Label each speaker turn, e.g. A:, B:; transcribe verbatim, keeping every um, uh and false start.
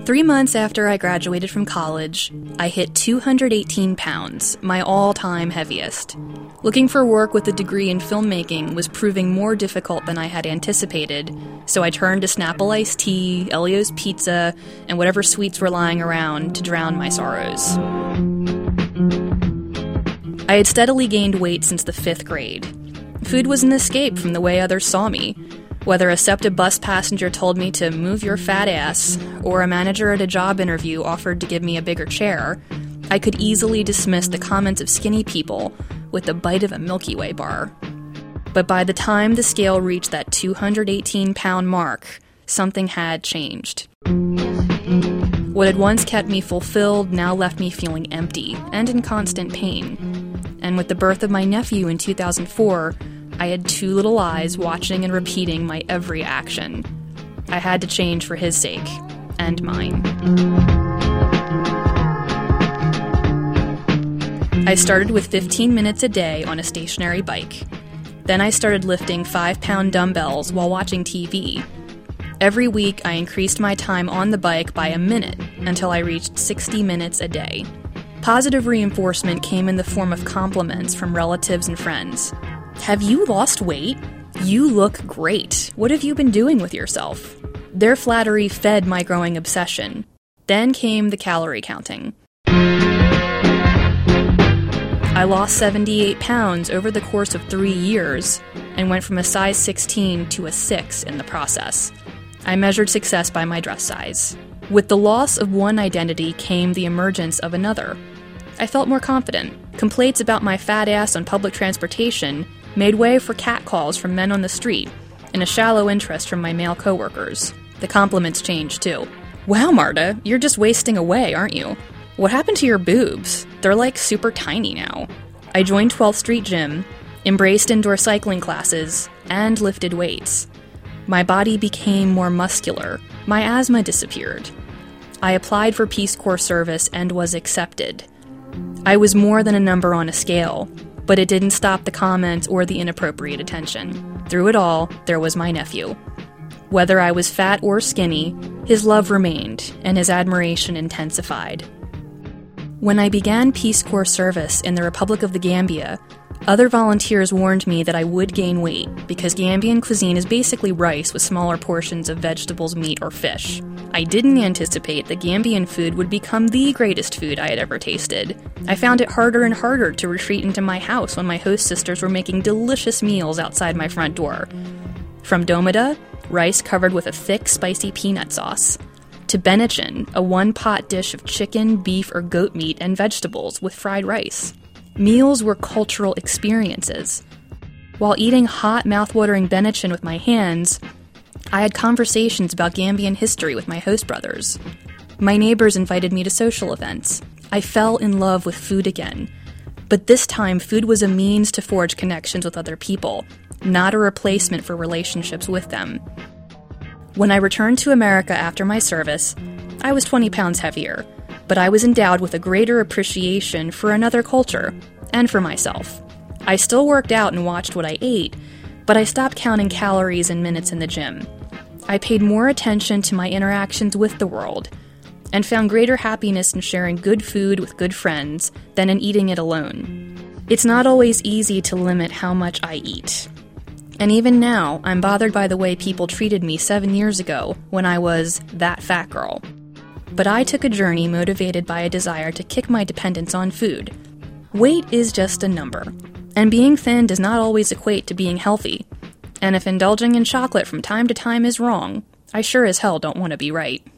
A: Three months after I graduated from college, I hit two hundred eighteen pounds, my all-time heaviest. Looking for work with a degree in filmmaking was proving more difficult than I had anticipated, so I turned to Snapple iced tea, Elio's pizza, and whatever sweets were lying around to drown my sorrows. I had steadily gained weight since the fifth grade. Food was an escape from the way others saw me. Whether a SEPTA bus passenger told me to move your fat ass, or a manager at a job interview offered to give me a bigger chair, I could easily dismiss the comments of skinny people with the bite of a Milky Way bar. But by the time the scale reached that two hundred eighteen pound mark, something had changed. What had once kept me fulfilled now left me feeling empty and in constant pain. And with the birth of my nephew in two thousand four, I had two little eyes watching and repeating my every action. I had to change for his sake, and mine. I started with fifteen minutes a day on a stationary bike. Then I started lifting five-pound dumbbells while watching T V. Every week, I increased my time on the bike by a minute until I reached sixty minutes a day. Positive reinforcement came in the form of compliments from relatives and friends. Have you lost weight? You look great. What have you been doing with yourself? Their flattery fed my growing obsession. Then came the calorie counting. I lost seventy-eight pounds over the course of three years and went from a size sixteen to a six in the process. I measured success by my dress size. With the loss of one identity came the emergence of another. I felt more confident. Complaints about my fat ass on public transportation made way for catcalls from men on the street, and a shallow interest from my male coworkers. The compliments changed, too. Wow, Marta, you're just wasting away, aren't you? What happened to your boobs? They're like super tiny now. I joined twelfth Street Gym, embraced indoor cycling classes, and lifted weights. My body became more muscular. My asthma disappeared. I applied for Peace Corps service and was accepted. I was more than a number on a scale, but it didn't stop the comments or the inappropriate attention. Through it all, there was my nephew. Whether I was fat or skinny, his love remained, and his admiration intensified. When I began Peace Corps service in the Republic of the Gambia, other volunteers warned me that I would gain weight because Gambian cuisine is basically rice with smaller portions of vegetables, meat, or fish. I didn't anticipate that Gambian food would become the greatest food I had ever tasted. I found it harder and harder to retreat into my house when my host sisters were making delicious meals outside my front door. From domada, rice covered with a thick, spicy peanut sauce, to benichin, a one-pot dish of chicken, beef, or goat meat and vegetables with fried rice. Meals were cultural experiences. While eating hot, mouth-watering benichin with my hands, I had conversations about Gambian history with my host brothers. My neighbors invited me to social events. I fell in love with food again. But this time, food was a means to forge connections with other people, not a replacement for relationships with them. When I returned to America after my service, I was twenty pounds heavier, but I was endowed with a greater appreciation for another culture, and for myself. I still worked out and watched what I ate, but I stopped counting calories and minutes in the gym. I paid more attention to my interactions with the world, and found greater happiness in sharing good food with good friends than in eating it alone. It's not always easy to limit how much I eat. And even now, I'm bothered by the way people treated me seven years ago when I was that fat girl. But I took a journey motivated by a desire to kick my dependence on food. Weight is just a number, and being thin does not always equate to being healthy. And if indulging in chocolate from time to time is wrong, I sure as hell don't want to be right.